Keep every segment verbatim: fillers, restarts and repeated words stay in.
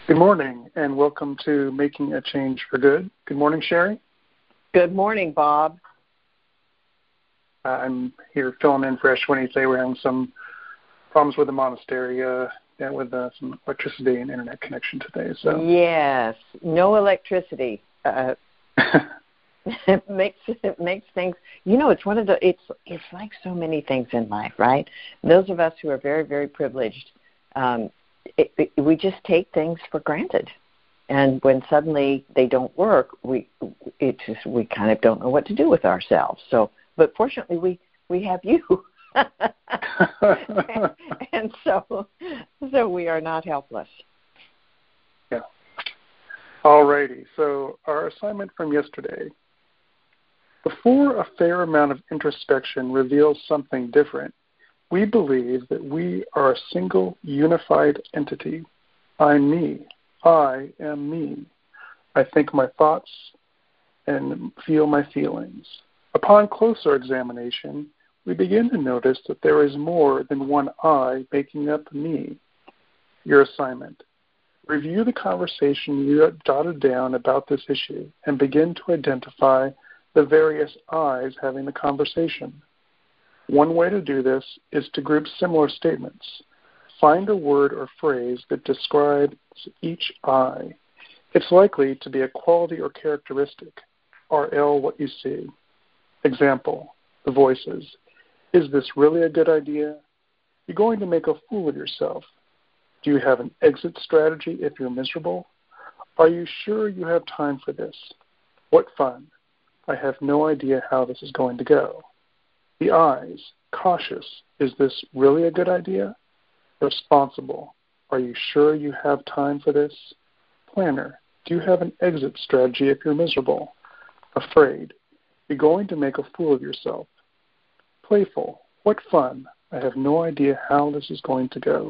Good morning, and welcome to Making a Change for Good. Good morning, Sherry. Good morning, Bob. Uh, I'm here filling in for Ashwini today. We're having some problems with the monastery, uh, yeah, with uh, some electricity and internet connection today. So yes, no electricity. Uh, it makes it makes things. You know, it's one of the. It's it's like so many things in life, right? Those of us who are very very privileged. Um, It, it, we just take things for granted, and when suddenly they don't work, we it just we kind of don't know what to do with ourselves. So, but fortunately, we we have you, and, and so so we are not helpless. Yeah. All righty. So our assignment from yesterday: before a fair amount of introspection reveals something different, we believe that we are a single, unified entity. I'm me. I am me. I think my thoughts and feel my feelings. Upon closer examination, we begin to notice that there is more than one I making up me. Your assignment: review the conversation you have jotted down about this issue and begin to identify the various I's having the conversation. One way to do this is to group similar statements. Find a word or phrase that describes each I. It's likely to be a quality or characteristic. R L what you see. Example, the voices. Is this really a good idea? You're going to make a fool of yourself. Do you have an exit strategy if you're miserable? Are you sure you have time for this? What fun. I have no idea how this is going to go. The I's, cautious, is this really a good idea? Responsible, are you sure you have time for this? Planner, do you have an exit strategy if you're miserable? Afraid, you're going to make a fool of yourself. Playful, what fun, I have no idea how this is going to go.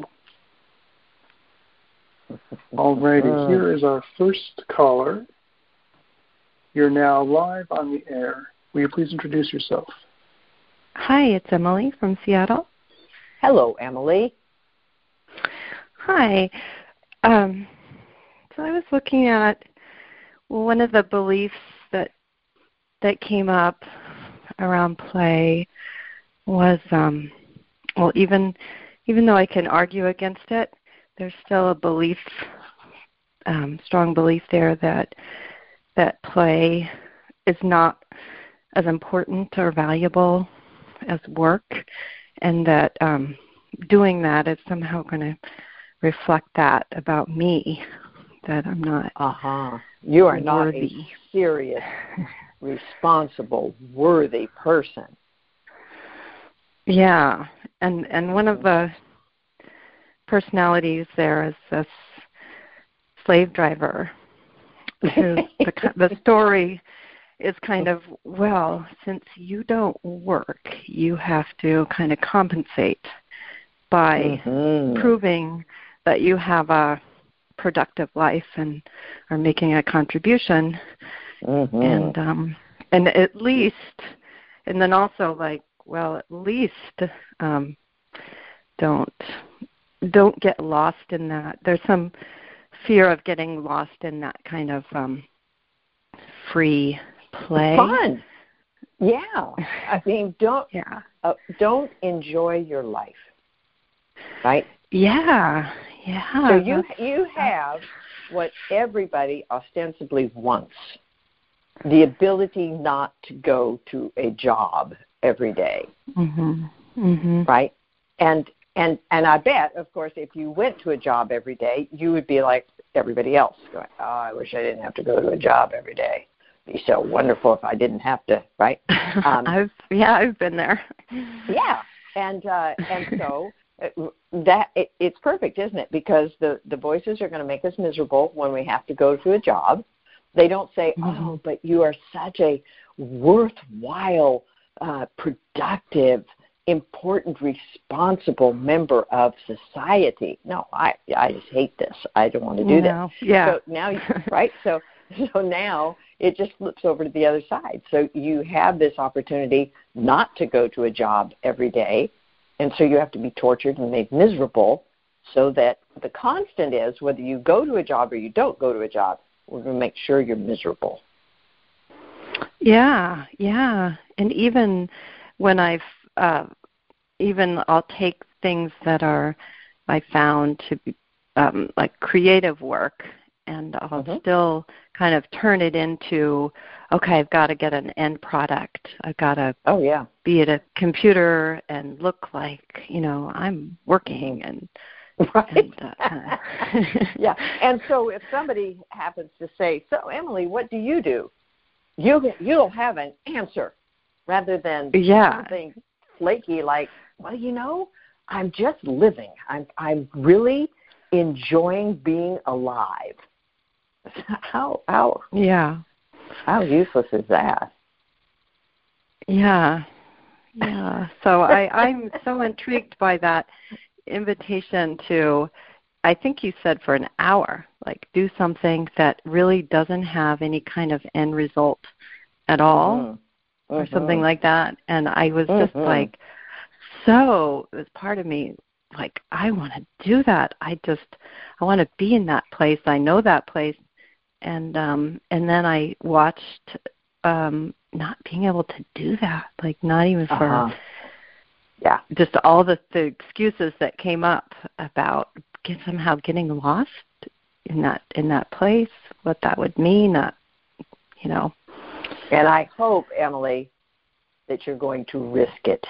Alrighty, here is our first caller. You're now live on the air. Will you please introduce yourself? Hi, it's Emily from Seattle. Hello, Emily. Hi. Um, so I was looking at one of the beliefs that that came up around play was, um, well, even even though I can argue against it, there's still a belief, um, strong belief there that that play is not as important or valuable as work, and that um, doing that is somehow going to reflect that about me, that I'm not uh-huh. You are not worthy. a serious, responsible, worthy person. Yeah, and and one of the personalities there is this slave driver, who the, the story is kind of, well, since you don't work, you have to kind of compensate by mm-hmm. proving that you have a productive life and are making a contribution. Mm-hmm. And um, and at least, and then also like, well, at least um, don't don't get lost in that. There's some fear of getting lost in that kind of um, free play. Fun. Yeah. I mean, don't yeah. uh, don't enjoy your life, right? Yeah. Yeah. So you you have what everybody ostensibly wants: the ability not to go to a job every day, mm-hmm. Mm-hmm. right? And and and I bet, of course, if you went to a job every day, you would be like everybody else, going, "Oh, I wish I didn't have to go to a job every day. It'd be so wonderful if I didn't have to." Right? Um, I've yeah, I've been there. Yeah, and uh, and so. That it, it's perfect, isn't it? Because the, the voices are going to make us miserable when we have to go to a job. They don't say, mm-hmm. "Oh, but you are such a worthwhile, uh, productive, important, responsible member of society." No, I I just hate this. I don't want to do no. this. Yeah. So now, right? So so now it just flips over to the other side. So you have this opportunity not to go to a job every day. And so you have to be tortured and made miserable so that the constant is whether you go to a job or you don't go to a job, we're going to make sure you're miserable. Yeah, yeah. And even when I've, uh, even I'll take things that are, I found to be um, like creative work, and I'll mm-hmm. still kind of turn it into, okay, I've got to get an end product. I've got to oh, yeah. be at a computer and look like, you know, I'm working and right. And, uh, yeah. And so if somebody happens to say, so Emily, what do you do? You you'll have an answer rather than yeah. something flaky like, well, you know, I'm just living. I'm I'm really enjoying being alive. How how yeah. How useless is that? Yeah. Yeah. So I, I'm so intrigued by that invitation to, I think you said for an hour, like do something that really doesn't have any kind of end result at all mm-hmm. or mm-hmm. something like that. And I was just mm-hmm. like, so it was part of me, like, I want to do that. I just, I want to be in that place. I know that place. And, um, and then I watched, um, not being able to do that, like not even for uh-huh. yeah, just all the, the excuses that came up about get, somehow getting lost in that in that place, what that would mean, that, you know. And I hope, Emily, that you're going to risk it.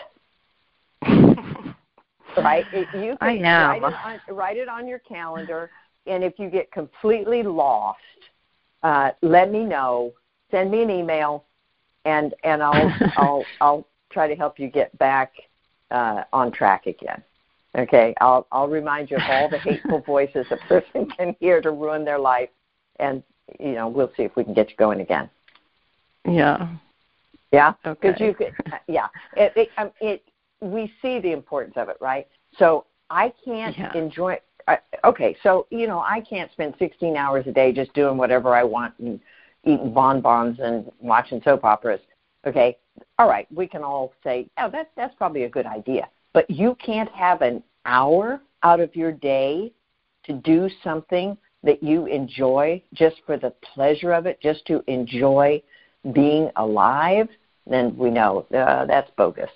Right? It, you can I am. Write it, on, write it on your calendar, and if you get completely lost, uh, let me know. Send me an email. And and I'll I'll I'll try to help you get back uh, on track again. Okay, I'll I'll remind you of all the hateful voices a person can hear to ruin their life, and you know we'll see if we can get you going again. Yeah. Yeah. Okay. Because you could. Yeah. It, it, um, it we see the importance of it, right? So I can't yeah. enjoy. I, okay, so you know I can't spend sixteen hours a day just doing whatever I want and eating bonbons and watching soap operas. Okay, all right, we can all say, oh, that, that's probably a good idea. But you can't have an hour out of your day to do something that you enjoy just for the pleasure of it, just to enjoy being alive, then we know uh, that's bogus.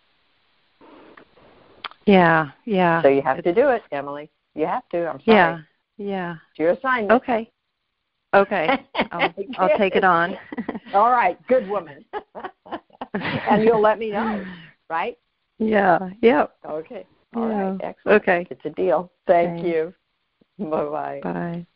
Yeah, yeah. So you have to do it, Emily. You have to. I'm sorry. Yeah, yeah. It's your assignment. Okay. Okay, I'll, I'll take it on. All right, good woman. And you'll let me know, right? Yeah, yep. Okay, all yeah. right, excellent. Okay. It's a deal. Thank okay. you. Bye-bye. Bye.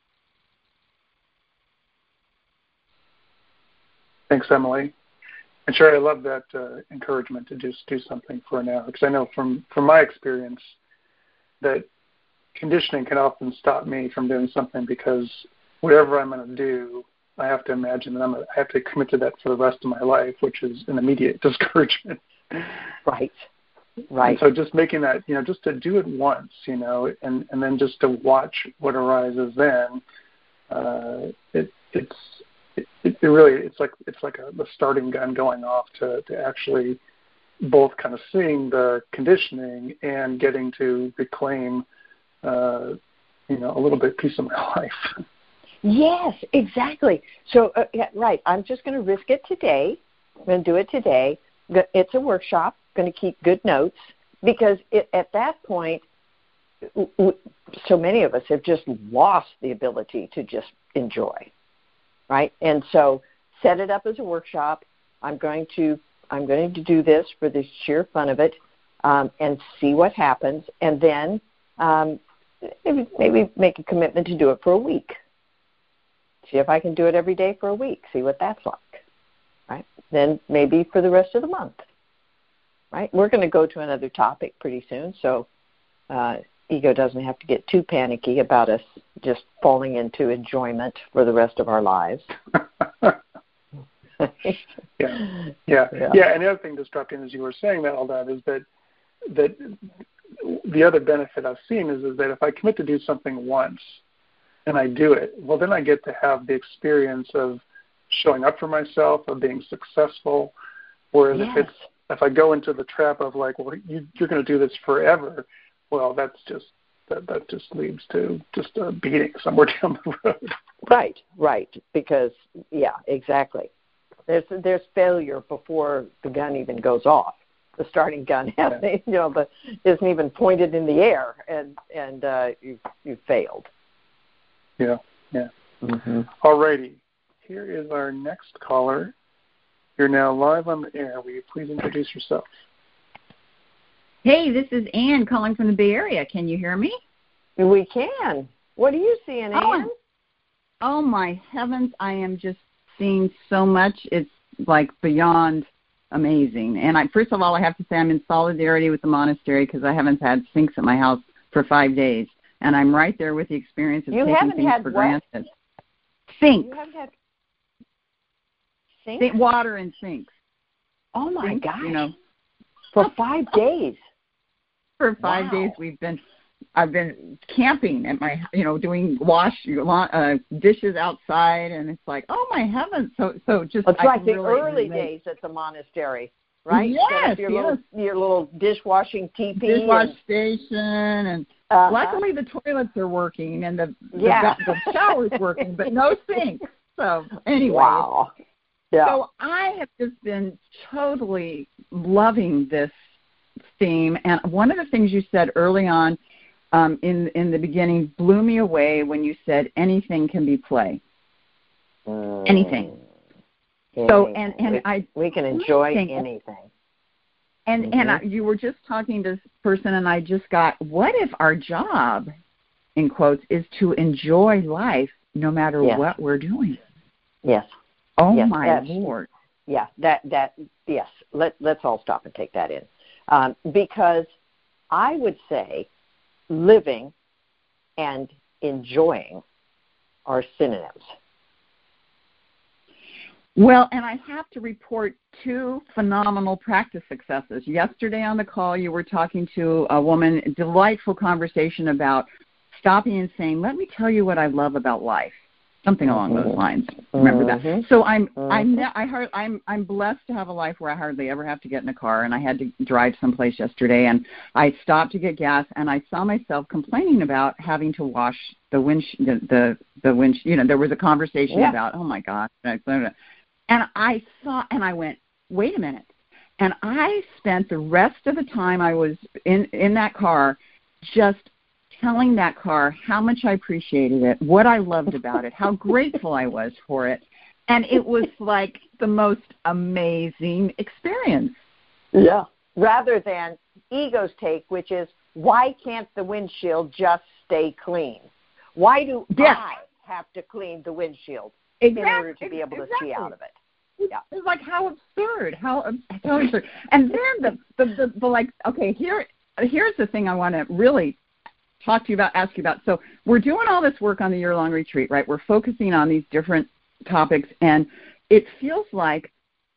Thanks, Emily. And sure, I love that uh, encouragement to just do something for an hour, because I know from, from my experience that conditioning can often stop me from doing something because whatever I'm going to do, I have to imagine that I'm gonna, I have to commit to that for the rest of my life, which is an immediate discouragement. Right. Right. And so just making that, you know, just to do it once, you know, and, and then just to watch what arises then, uh, it, it's it, it really it's like it's like a the starting gun going off to, to actually both kind of seeing the conditioning and getting to reclaim, uh, you know, a little bit piece of my life. Yes, exactly. So, uh, yeah, right, I'm just going to risk it today. I'm going to do it today. It's a workshop. I'm going to keep good notes because it, at that point, so many of us have just lost the ability to just enjoy, right? And so set it up as a workshop. I'm going to I'm going to do this for the sheer fun of it um, and see what happens, and then um, maybe, maybe make a commitment to do it for a week. See if I can do it every day for a week. See what that's like, right? Then maybe for the rest of the month, right? We're going to go to another topic pretty soon, so uh, ego doesn't have to get too panicky about us just falling into enjoyment for the rest of our lives. yeah. yeah, yeah, yeah. And the other thing just dropped in as you were saying that all that is that that the other benefit I've seen is, is that if I commit to do something once, and I do it, well, then I get to have the experience of showing up for myself, of being successful. Whereas yes. if it's if I go into the trap of like, well, you, you're going to do this forever, well, that's just that that just leads to just a beating somewhere down the road. Right, right. Because yeah, exactly. There's there's failure before the gun even goes off. The starting gun hasn't, yeah. you know, the isn't even pointed in the air, and and uh, you you failed. Yeah, yeah. Mm-hmm. All righty. Here is our next caller. You're now live on the air. Will you please introduce yourself? Hey, this is Ann calling from the Bay Area. Can you hear me? We can. What are you seeing, oh, Ann? Oh, my heavens. I am just seeing so much. It's like beyond amazing. And I, first of all, I have to say I'm in solidarity with the monastery because I haven't had sinks at my house for five days. And I'm right there with the experience of you taking haven't things had for what? granted. Sinks. You haven't had sinks? Sink, water and sinks. Oh, my sinks, gosh. You know, for five days. For five wow. days we've been, I've been camping at my, you know, doing wash uh, dishes outside, and it's like, oh my heavens! So, so just it's I like the really early relate. days at the monastery, right? Yes, your yes. little your little dishwashing teepee, dishwash and, station, and uh-huh. luckily the toilets are working and the yeah. the, the shower's working, but no sink. So anyway, wow. Yeah. So I have just been totally loving this theme, and one of the things you said early on um, in in the beginning blew me away when you said anything can be play. Mm. Anything. anything. So and and we, I we can enjoy anything. anything. And mm-hmm. and I, you were just talking to this person, and I just got, what if our job, in quotes, is to enjoy life no matter yes. what we're doing? Yes. Oh yes, my Lord. Yeah. That that yes. Let let's all stop and take that in. Um, because I would say living and enjoying are synonyms. Well, and I have to report two phenomenal practice successes. Yesterday on the call, you were talking to a woman, delightful conversation about stopping and saying, let me tell you what I love about life. Something along those lines. Remember mm-hmm. that. So I'm mm-hmm. I'm I heard, I'm I'm blessed to have a life where I hardly ever have to get in a car, and I had to drive someplace yesterday, and I stopped to get gas, and I saw myself complaining about having to wash the wind the the, the wind. You know, there was a conversation yeah. about, oh my gosh, and I saw and I went, wait a minute, and I spent the rest of the time I was in in that car just telling that car how much I appreciated it, what I loved about it, how grateful I was for it. And it was like the most amazing experience. Yeah. Rather than ego's take, which is, why can't the windshield just stay clean? Why do yes. I have to clean the windshield exactly. in order to be able to exactly. see out of it? Yeah. It's like, how absurd, how, how absurd. And then the, the, the, the like, okay, here, here's the thing I want to really talk to you about, ask you about. So we're doing all this work on the year-long retreat, right? We're focusing on these different topics, and it feels like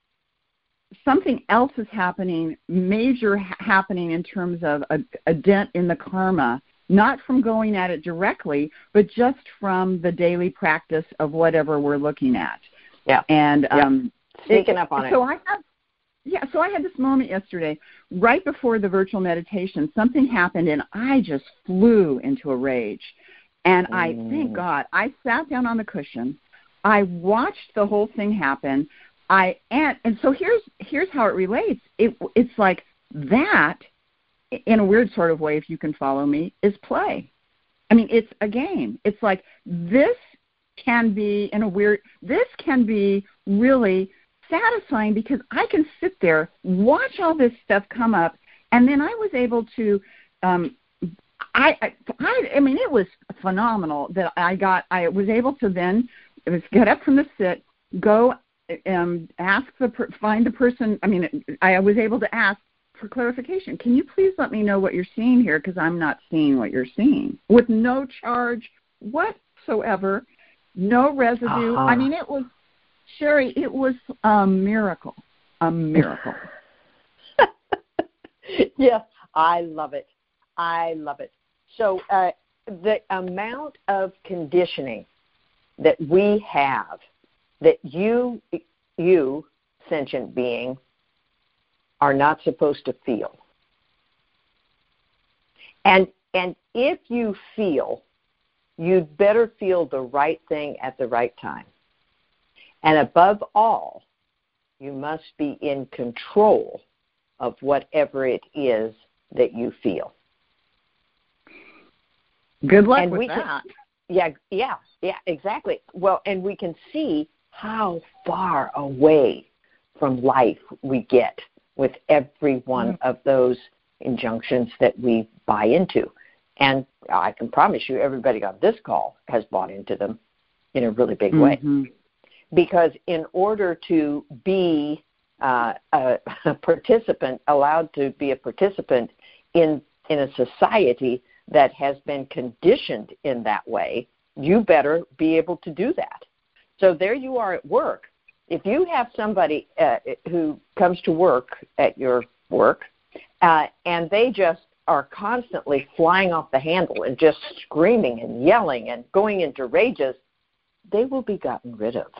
something else is happening, major ha- happening in terms of a, a dent in the karma, not from going at it directly, but just from the daily practice of whatever we're looking at. Yeah. And yeah. um, Sneaking up on so it. I have, yeah, so I had this moment yesterday, right before the virtual meditation, something happened, and I just flew into a rage. And mm. I, thank God, I sat down on the cushion. I watched the whole thing happen. I and and so here's here's how it relates. It it's like that, in a weird sort of way, if you can follow me, is play. I mean, it's a game. It's like this can be in a weird. This can be really satisfying because I can sit there, watch all this stuff come up, and then I was able to. Um, I, I I mean, it was phenomenal that I got. I was able to then was get up from the sit, go. Um, ask the per- find the person. I mean, I was able to ask for clarification. Can you please let me know what you're seeing here, because I'm not seeing what you're seeing, with no charge whatsoever, no residue. Uh-huh. I mean, it was Sherry. It was a miracle, a miracle. Yes, I love it. I love it. So uh, the amount of conditioning that we have, that you, you, sentient being, are not supposed to feel. And and if you feel, you'd better feel the right thing at the right time. And above all, you must be in control of whatever it is that you feel. Good luck and with we that. Can, yeah, yeah, yeah, exactly. Well, and we can see how far away from life we get with every one mm-hmm. of those injunctions that we buy into. And I can promise you everybody on this call has bought into them in a really big mm-hmm. way. Because in order to be uh, a, a participant, allowed to be a participant in, in a society that has been conditioned in that way, you better be able to do that. So there you are at work. If you have somebody uh, who comes to work at your work uh, and they just are constantly flying off the handle and just screaming and yelling and going into rages, they will be gotten rid of.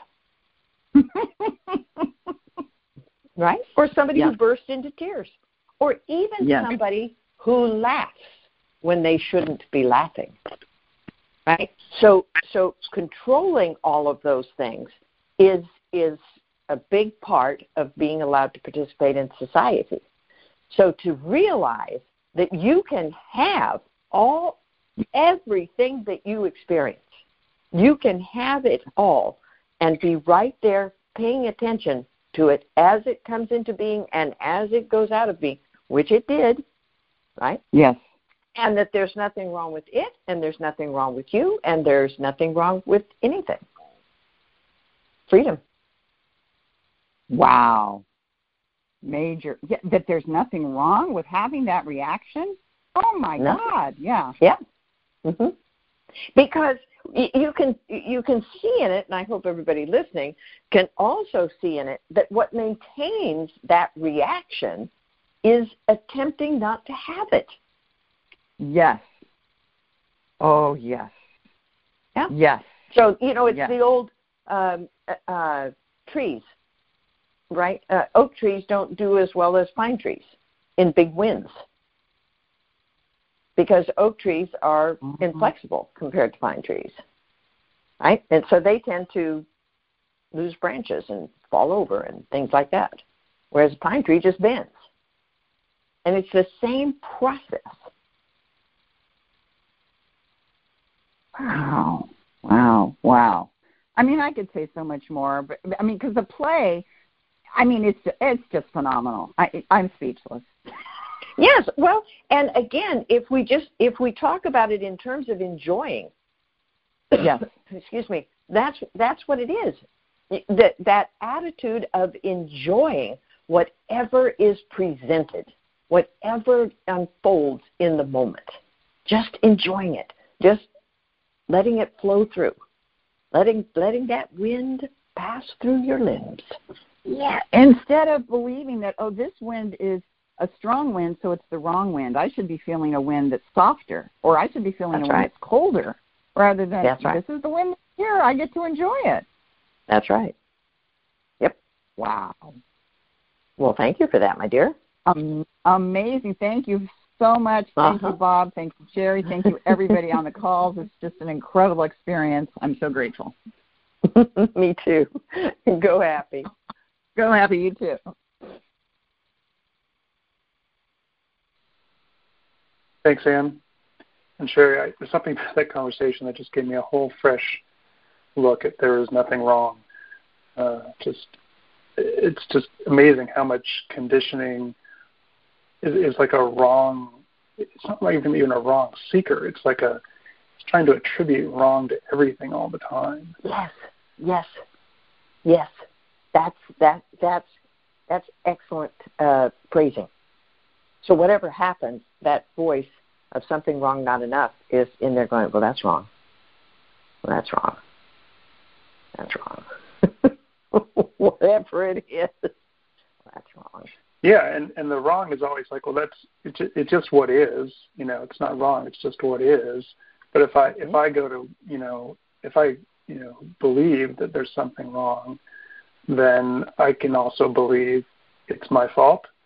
Right? Or somebody yeah. who bursts into tears. Or even yeah. somebody who laughs when they shouldn't be laughing. Right? So so controlling all of those things is is a big part of being allowed to participate in society. So to realize that you can have all everything that you experience. You can have it all and be right there paying attention to it as it comes into being and as it goes out of being, which it did, right? Yes. And that there's nothing wrong with it, and there's nothing wrong with you, and there's nothing wrong with anything. Freedom. Wow. Major. Yeah, that there's nothing wrong with having that reaction? Oh, my no. God. Yeah. Yeah. Mm-hmm. Because you can you can see in it, and I hope everybody listening can also see in it, that what maintains that reaction is attempting not to have it. Yes. Oh, yes. Yeah. Yes. So, you know, it's yes. the old um, uh, trees, right? Uh, oak trees don't do as well as pine trees in big winds, because oak trees are mm-hmm. inflexible compared to pine trees, right? And so they tend to lose branches and fall over and things like that, whereas a pine tree just bends. And it's the same process. Wow, wow, wow. I mean, I could say so much more, but I mean, because the play, I mean, it's it's just phenomenal. I, I'm speechless. Yes, well, and again, if we just if we talk about it in terms of enjoying, yes, excuse me, that's that's what it is. That that attitude of enjoying whatever is presented, whatever unfolds in the moment, just enjoying it, just letting it flow through, letting letting that wind pass through your limbs. Yeah. Instead of believing that, oh, this wind is a strong wind, so it's the wrong wind. I should be feeling a wind that's softer, or I should be feeling that's a wind right. that's colder, rather than that's right. this is the wind here. I get to enjoy it. That's right. Yep. Wow. Well, thank you for that, my dear. Um, amazing. Thank you so much. Thank uh-huh. you, Bob. Thank you, Jerry. Thank you, everybody on the calls. It's just an incredible experience. I'm so grateful. Me too. Go happy. Go happy. You too. Thanks, Ann. And Sherry, I, there's something about that conversation that just gave me a whole fresh look at there is nothing wrong. Uh, just, it's just amazing how much conditioning is, is like a wrong, it's not even even a wrong seeker. It's like a, it's trying to attribute wrong to everything all the time. Yes, yes, yes. That's, that, that's, that's excellent uh, phrasing. So whatever happens, that voice of something wrong, not enough, is in there going, well, that's wrong. Well, that's wrong. That's wrong. Whatever it is, that's wrong. Yeah, and, and the wrong is always like, well, that's it's just, it's just what is. You know, it's not wrong. It's just what is. But if I if I go to you know if I you know believe that there's something wrong, then I can also believe it's my fault.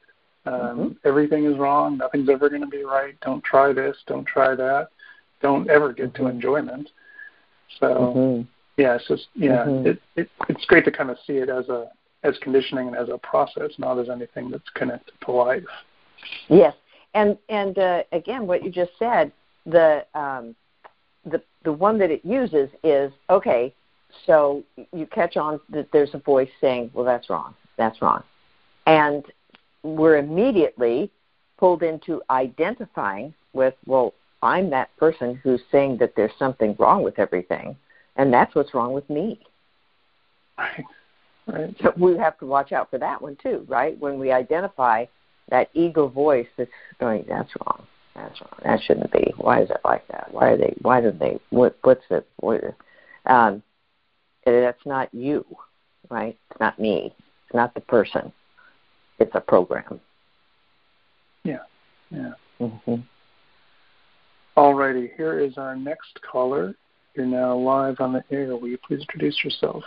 Um, mm-hmm. Everything is wrong. Nothing's ever going to be right. Don't try this. Don't try that. Don't ever get mm-hmm. to enjoyment. So, mm-hmm. yeah, it's just, yeah, mm-hmm. it, it, it's great to kind of see it as a as conditioning and as a process, not as anything that's connected to life. Yes, and and uh, again, what you just said, the um, the the one that it uses is, okay, so you catch on that there's a voice saying, well, that's wrong, that's wrong, and we're immediately pulled into identifying with, well, I'm that person who's saying that there's something wrong with everything, and that's what's wrong with me. Right. Right. So we have to watch out for that one too, right? When we identify that ego voice that's going, that's wrong, that's wrong, that shouldn't be. Why is it like that? Why are they? Why do they? What? What's the? What, um, that's not you, right? It's not me. It's not the person. It's a program. Yeah. Yeah. Mm-hmm. All righty. Here is our next caller. You're now live on the air. Will you please introduce yourself?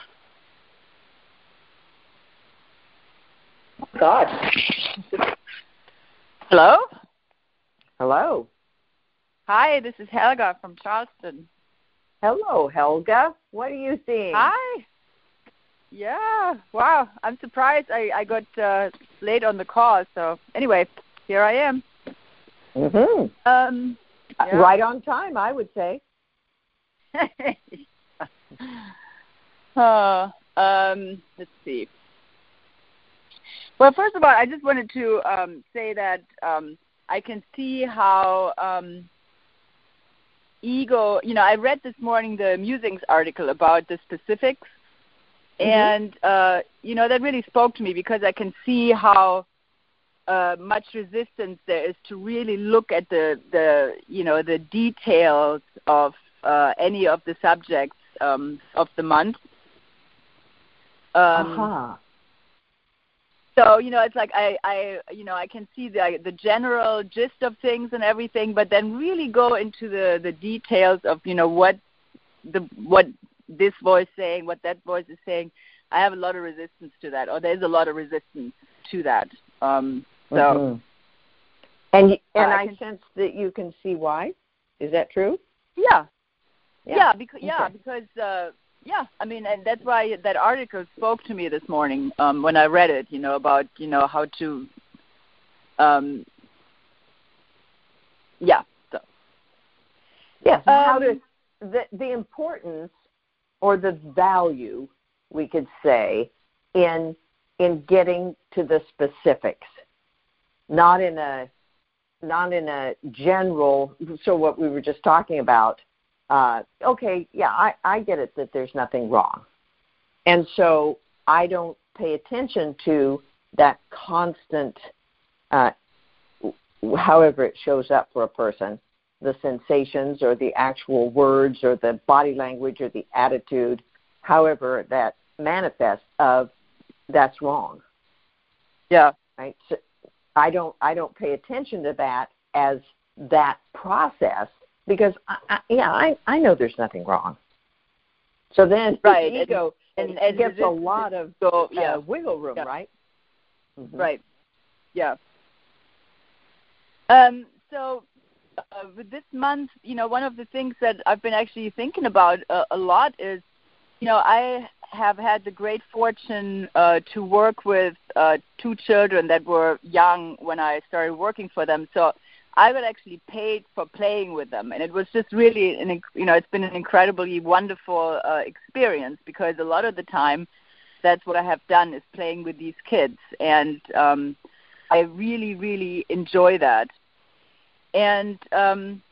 God. Hello? Hello. Hi, this is Helga from Charleston. Hello, Helga. What are you seeing? Hi. Yeah. Wow. I'm surprised I, I got uh, late on the call. So anyway, here I am. Mm-hmm. Um, yeah. Right on time, I would say. uh, um, let's see. Well, first of all, I just wanted to um, say that um, I can see how um, ego, you know, I read this morning the Musings article about the specifics, mm-hmm. and, uh, you know, that really spoke to me because I can see how uh, much resistance there is to really look at the, the you know, the details of uh, any of the subjects um, of the month. Um, uh-huh. So, you know, it's like I, I, you know, I can see the the general gist of things and everything, but then really go into the, the details of, you know, what the what this voice saying, what that voice is saying. I have a lot of resistance to that, or there's a lot of resistance to that. Um, so, mm-hmm. and and uh, I, I can, sense that you can see why. Is that true? Yeah, yeah, yeah, because okay. yeah, because. Uh, Yeah, I mean, and that's why that article spoke to me this morning um, when I read it, you know, about, you know, how to, um, yeah. So. Yes, um, how to, the, the importance or the value, we could say, in in getting to the specifics, not in a, not in a general, so what we were just talking about, Uh, okay, yeah, I, I get it that there's nothing wrong. And so I don't pay attention to that constant, uh, however it shows up for a person, the sensations or the actual words or the body language or the attitude, however that manifests of that's wrong. Yeah. Right? So I don't I don't pay attention to that as that process. Because, I, I, yeah, I, I know there's nothing wrong. So then right. the ego and, and, and gets a lot of go, uh, yeah. wiggle room, yeah. right? Mm-hmm. Right. Yeah. Um, so uh, with this month, you know, one of the things that I've been actually thinking about uh, a lot is, you know, I have had the great fortune uh, to work with uh, two children that were young when I started working for them. So I got actually paid for playing with them, and it was just really, an, you know, it's been an incredibly wonderful uh, experience because a lot of the time, that's what I have done is playing with these kids, and um, I really, really enjoy that. And um,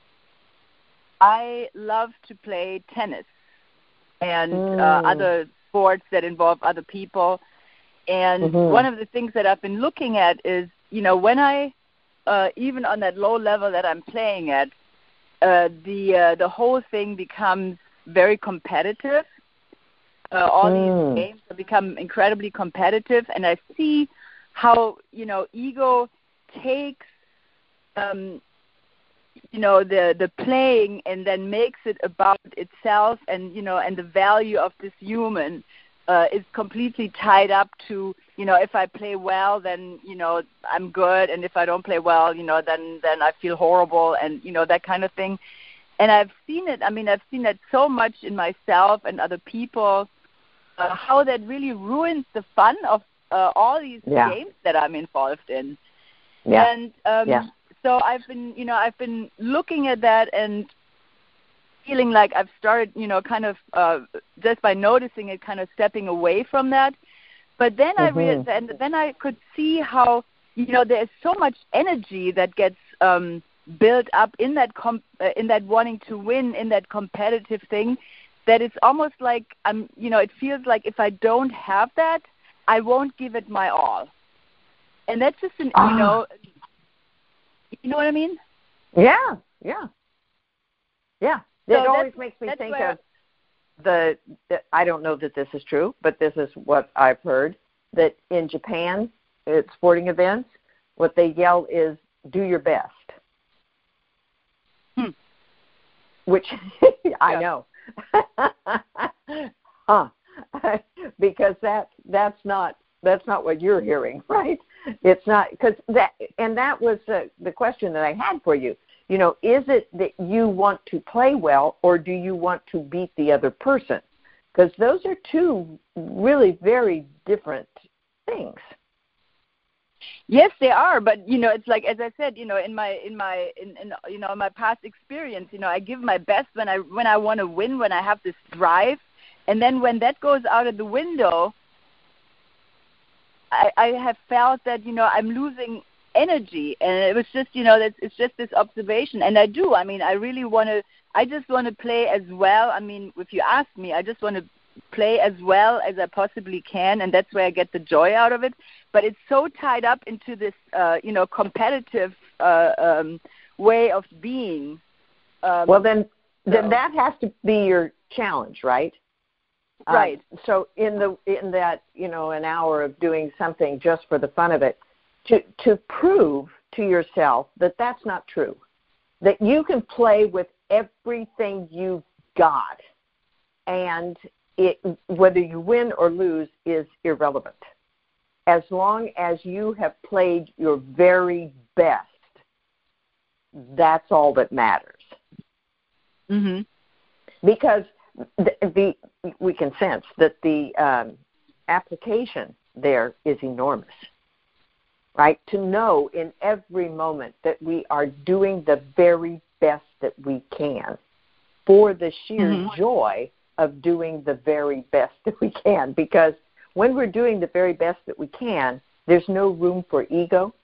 I love to play tennis and mm. uh, other sports that involve other people. And mm-hmm. one of the things that I've been looking at is, you know, when I Uh, even on that low level that I'm playing at, uh, the uh, the whole thing becomes very competitive. Uh, all mm. these games have become incredibly competitive, and I see how, you know, ego takes, um, you know, the the playing and then makes it about itself and, you know, and the value of this human uh, is completely tied up to, you know, if I play well, then, you know, I'm good, and if I don't play well, you know, then then I feel horrible, and, you know, that kind of thing. And I've seen it, I mean, I've seen that so much in myself and other people, uh, how that really ruins the fun of uh, all these yeah. games that I'm involved in. Yeah. And um, yeah. so I've been, you know, I've been looking at that and feeling like I've started, you know, kind of uh, just by noticing it, kind of stepping away from that. But then mm-hmm. I realized, and then I could see how, you know, there's so much energy that gets um, built up in that com- uh, in that wanting to win, in that competitive thing, that it's almost like I'm, you know, it feels like if I don't have that, I won't give it my all. And that's just an, ah. you know, you know what I mean? Yeah, yeah, yeah. So it always makes me think of the, the, I don't know that this is true, but this is what I've heard, that in Japan, at sporting events, what they yell is, do your best. Hmm. Which, I know. huh. Because that, that's not, that's not what you're hearing, right? It's not, because that, and that was uh, the question that I had for you. You know, is it that you want to play well, or do you want to beat the other person? Because those are two really very different things. Yes, they are. But you know, it's like, as I said, you know, in my in my in, in you know my past experience, you know, I give my best when I when I want to win, when I have this drive, and then when that goes out of the window, I, I have felt that, you know, I'm losing energy, and it was just, you know, that's, it's just this observation. And I do, I mean, I really want to, I just want to play as well. I mean, if you ask me, I just want to play as well as I possibly can, and that's where I get the joy out of it. But it's so tied up into this, uh, you know, competitive uh, um, way of being. Um, well, then, so. then that has to be your challenge, right? Right. Um, so in the in that, you know, an hour of doing something just for the fun of it, to to prove to yourself that that's not true, that you can play with everything you've got, and it, whether you win or lose is irrelevant. As long as you have played your very best, that's all that matters. Mm-hmm. Because the, the we can sense that the um, application there is enormous. Right? To know in every moment that we are doing the very best that we can for the sheer mm-hmm. joy of doing the very best that we can. Because when we're doing the very best that we can, there's no room for ego.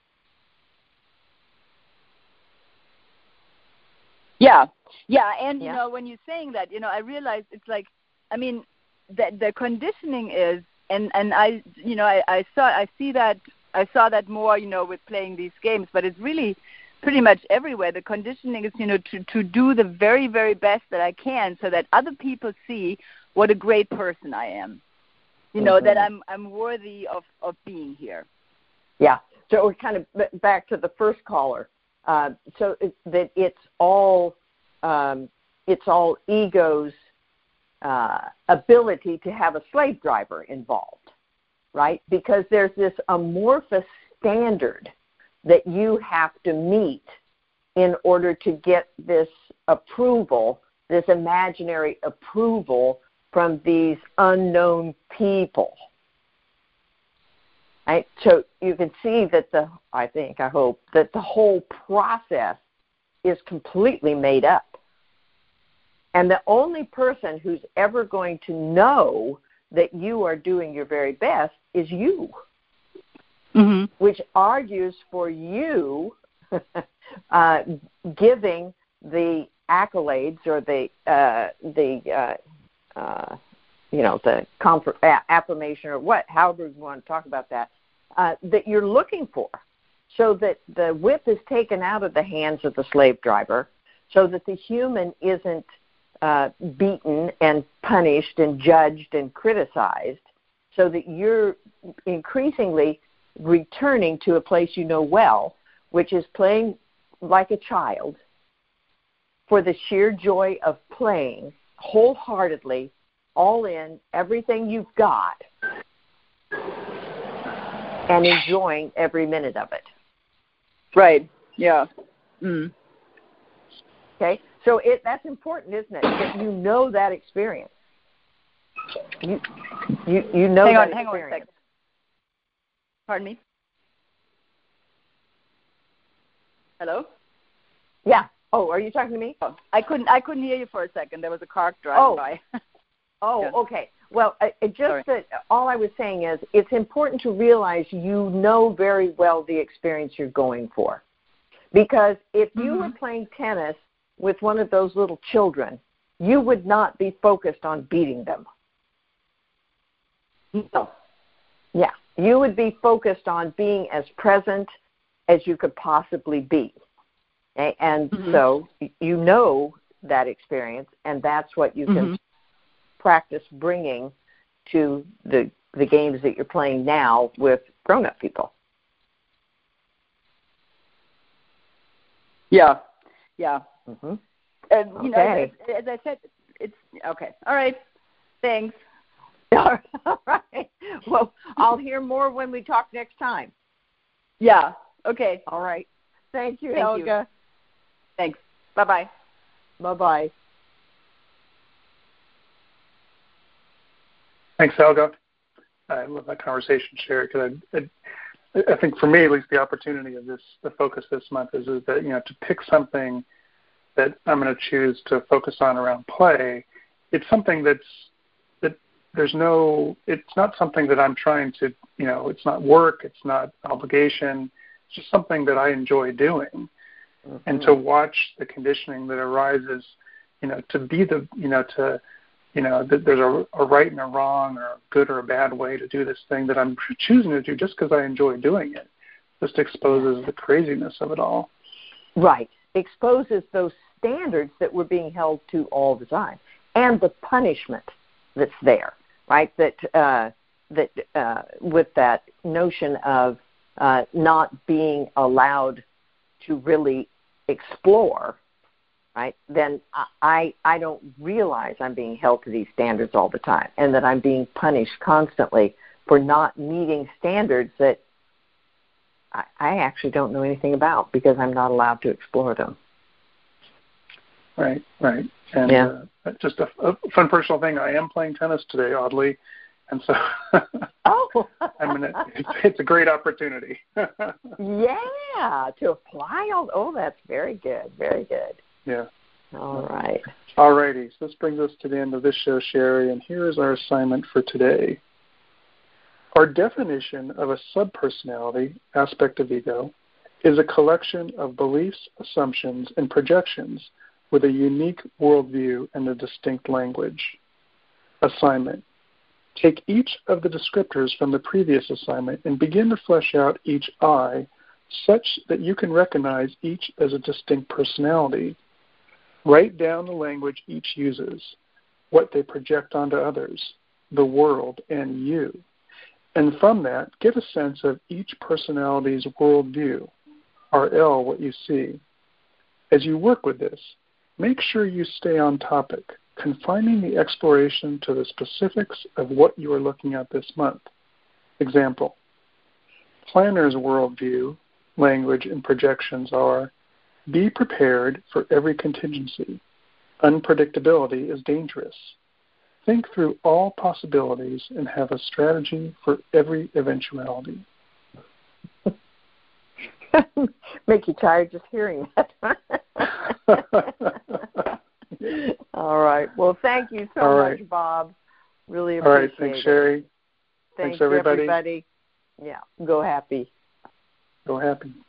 Yeah. Yeah, and, you yeah. know, when you're saying that, you know, I realize it's like, I mean, the, the conditioning is, and, and I, you know, I, I saw, I see that, I saw that more, you know, with playing these games, but it's really pretty much everywhere. The conditioning is, you know, to, to do the very, very best that I can so that other people see what a great person I am. You know, mm-hmm. that I'm I'm worthy of, of being here. Yeah. So we're kind of back to the first caller. Uh, so it, that it's all um, it's all ego's uh, ability to have a slave driver involved. Right? Because there's this amorphous standard that you have to meet in order to get this approval, this imaginary approval from these unknown people. Right? So you can see that the, I think, I hope, that the whole process is completely made up. And the only person who's ever going to know that you are doing your very best is you, mm-hmm. which argues for you uh, giving the accolades or the uh, the uh, uh, you know the comfort, uh, affirmation or what, however you want to talk about that, uh, that you're looking for, so that the whip is taken out of the hands of the slave driver, so that the human isn't Uh, beaten and punished and judged and criticized, so that you're increasingly returning to a place you know well, which is playing like a child for the sheer joy of playing wholeheartedly all in, everything you've got, and enjoying every minute of it. Right. Yeah. Mm. Okay? So it that's important, isn't it? That you know that experience. You you, you know hang that on, hang on a experience. second. Pardon me? Hello? Yeah. Oh, are you talking to me? Oh, I couldn't I couldn't hear you for a second. There was a car driving Oh. by. Oh, Yeah. okay. Well, I, it just Sorry. that all I was saying is it's important to realize you know very well the experience you're going for. Because if you Mm-hmm. were playing tennis with one of those little children, you would not be focused on beating them. No. Yeah. You would be focused on being as present as you could possibly be. Okay? And Mm-hmm. so you know that experience, and that's what you can Mm-hmm. practice bringing to the the games that you're playing now with grown-up people. Yeah. Yeah. Mm-hmm. And, you Okay. know, as, as I said, it's okay. All right. Thanks. All right. Well, I'll hear more when we talk next time. Yeah. Okay. All right. Thank you, Thank you. Helga. Thanks. Bye-bye. Bye-bye. Thanks, Helga. I love that conversation, Sherry, because I, I, I think for me, at least, the opportunity of this, the focus this month is, is that, you know, to pick something that I'm going to choose to focus on around play. It's something that's, that there's no, it's not something that I'm trying to, you know, it's not work, it's not obligation, it's just something that I enjoy doing. Mm-hmm. And to watch the conditioning that arises, you know, to be the, you know, to, you know, that there's a, a right and a wrong or a good or a bad way to do this thing that I'm choosing to do just because I enjoy doing it. Just exposes the craziness of it all. Right. Exposes those standards that we're being held to all the time, and the punishment that's there, right? That uh, that uh, with that notion of uh, not being allowed to really explore, right? Then I I don't realize I'm being held to these standards all the time, and that I'm being punished constantly for not meeting standards that I, I actually don't know anything about because I'm not allowed to explore them. Right, right. And yeah. uh, just a, a fun personal thing, I am playing tennis today, oddly, and so oh. I mean, it, it's, it's a great opportunity. yeah, to apply all, oh, that's very good, very good. Yeah. All right. All righty, so this brings us to the end of this show, Sherry, and here is our assignment for today. Our definition of a subpersonality aspect of ego is a collection of beliefs, assumptions, and projections with a unique worldview and a distinct language. Assignment. Take each of the descriptors from the previous assignment and begin to flesh out each I such that you can recognize each as a distinct personality. Write down the language each uses, what they project onto others, the world, and you. And from that, get a sense of each personality's worldview, R L, what you see. As you work with this, make sure you stay on topic, confining the exploration to the specifics of what you are looking at this month. Example, Planner's worldview, language, and projections are: be prepared for every contingency. Unpredictability is dangerous. Think through all possibilities and have a strategy for every eventuality. Make you tired just hearing that. All right. Well, thank you so all much, right. Bob. Really appreciate it. All right. Thanks, Sherry. Thanks, thanks everybody. everybody. Yeah. Go happy. Go happy.